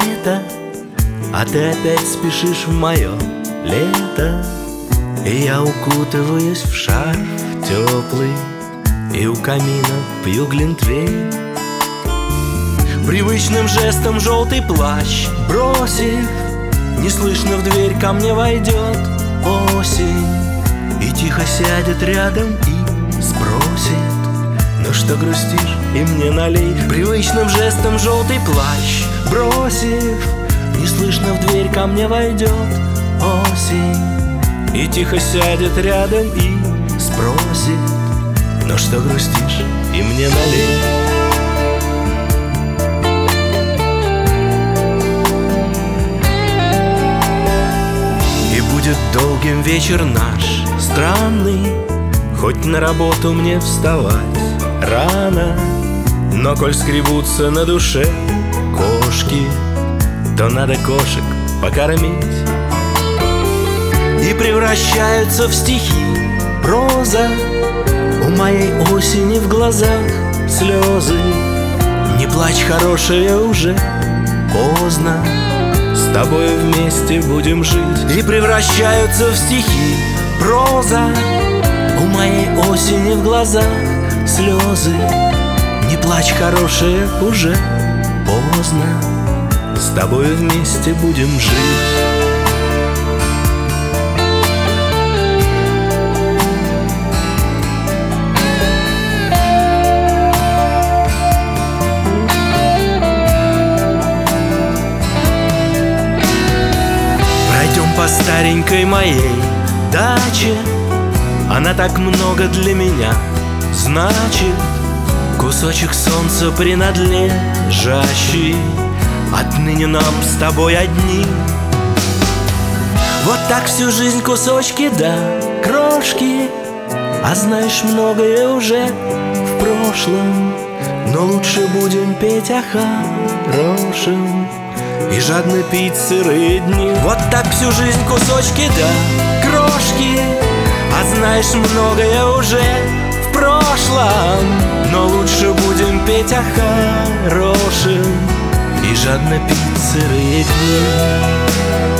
лето, а ты опять спешишь в мое лето. И я укутываюсь в шарф теплый, и у камина пью глинтвейн. Привычным жестом желтый плащ бросив, неслышно в дверь ко мне войдет осень и тихо сядет рядом и спросит: ну что грустишь, и мне налей. Привычным жестом желтый плащ бросив, неслышно в дверь ко мне войдет осень и тихо сядет рядом и спросит: ну что грустишь, и мне налей. И будет долгим вечер наш странный, хоть на работу мне вставать рано, но коль скребутся на душе кошки, то надо кошек покормить. И превращаются в стихи проза у моей осени в глазах слезы. Не плачь, хорошая, уже поздно, с тобой вместе будем жить. И превращаются в стихи проза у моей осени в глазах слезы. Не плачь, хорошая, уже поздно, с тобой вместе будем жить. Пройдем по старенькой моей даче, она так много для меня значит. Кусочек солнца принадлежащий отныне нам с тобой одни. Вот так всю жизнь кусочки да крошки, а знаешь, многое уже в прошлом. Но лучше будем петь о хорошем и жадно пить сырые дни. Вот так всю жизнь кусочки да крошки, а знаешь, многое уже в прошлом. Но лучше будем петь о хорошем и жадно пить сырые дни.